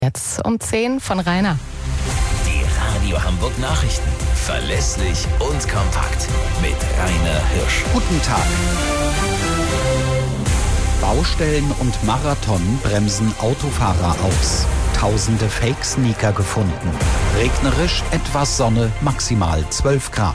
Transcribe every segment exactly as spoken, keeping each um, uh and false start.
Jetzt um zehn von Rainer. Die Radio Hamburg Nachrichten. Verlässlich und kompakt. Mit Rainer Hirsch. Guten Tag. Baustellen und Marathon bremsen Autofahrer aus. Tausende Fake-Sneaker gefunden. Regnerisch, etwas Sonne, maximal zwölf Grad.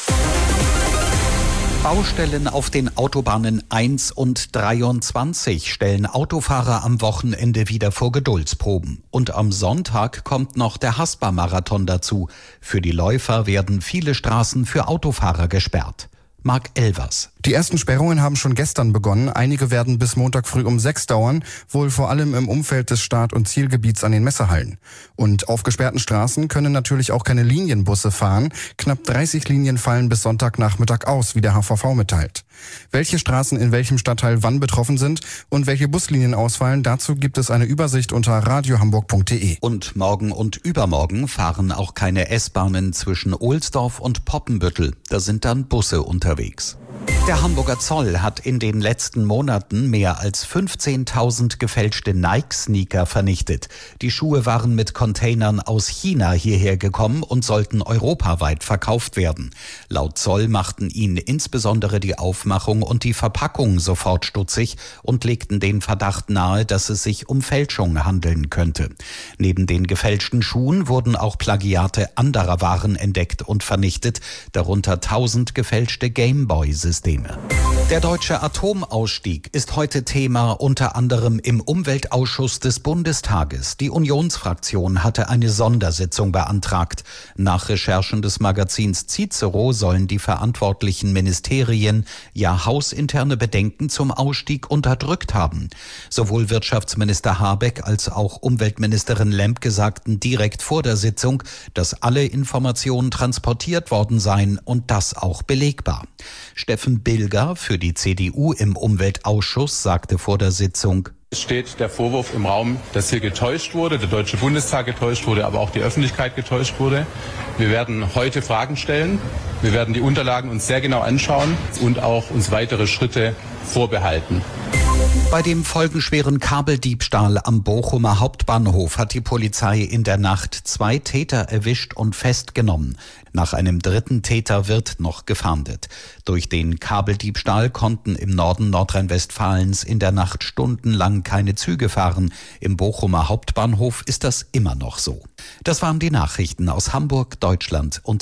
Baustellen auf den Autobahnen eins und dreiundzwanzig stellen Autofahrer am Wochenende wieder vor Geduldsproben. Und am Sonntag kommt noch der Haspa-Marathon dazu. Für die Läufer werden viele Straßen für Autofahrer gesperrt. Marc Elvers. Die ersten Sperrungen haben schon gestern begonnen. Einige werden bis Montag früh um sechs dauern, wohl vor allem im Umfeld des Start- und Zielgebiets an den Messehallen. Und auf gesperrten Straßen können natürlich auch keine Linienbusse fahren. Knapp dreißig Linien fallen bis Sonntagnachmittag aus, wie der H V V mitteilt. Welche Straßen in welchem Stadtteil wann betroffen sind und welche Buslinien ausfallen, dazu gibt es eine Übersicht unter radiohamburg punkt de. Und morgen und übermorgen fahren auch keine S-Bahnen zwischen Ohlsdorf und Poppenbüttel. Da sind dann Busse unterwegs. Der Hamburger Zoll hat in den letzten Monaten mehr als fünfzehntausend gefälschte Nike-Sneaker vernichtet. Die Schuhe waren mit Containern aus China hierher gekommen und sollten europaweit verkauft werden. Laut Zoll machten ihnen insbesondere die Aufmachung und die Verpackung sofort stutzig und legten den Verdacht nahe, dass es sich um Fälschung handeln könnte. Neben den gefälschten Schuhen wurden auch Plagiate anderer Waren entdeckt und vernichtet, darunter tausend gefälschte Gameboy-Systeme. Der deutsche Atomausstieg ist heute Thema unter anderem im Umweltausschuss des Bundestages. Die Unionsfraktion hatte eine Sondersitzung beantragt. Nach Recherchen des Magazins Cicero sollen die verantwortlichen Ministerien ja hausinterne Bedenken zum Ausstieg unterdrückt haben. Sowohl Wirtschaftsminister Habeck als auch Umweltministerin Lemke sagten direkt vor der Sitzung, dass alle Informationen transportiert worden seien und das auch belegbar. Steffen Bilger für die C D U im Umweltausschuss sagte vor der Sitzung: Es steht der Vorwurf im Raum, dass hier getäuscht wurde, der Deutsche Bundestag getäuscht wurde, aber auch die Öffentlichkeit getäuscht wurde. Wir werden heute Fragen stellen, wir werden die Unterlagen uns sehr genau anschauen und auch uns weitere Schritte vorbehalten. Bei dem folgenschweren Kabeldiebstahl am Bochumer Hauptbahnhof hat die Polizei in der Nacht zwei Täter erwischt und festgenommen. Nach einem dritten Täter wird noch gefahndet. Durch den Kabeldiebstahl konnten im Norden Nordrhein-Westfalens in der Nacht stundenlang keine Züge fahren. Im Bochumer Hauptbahnhof ist das immer noch so. Das waren die Nachrichten aus Hamburg, Deutschland und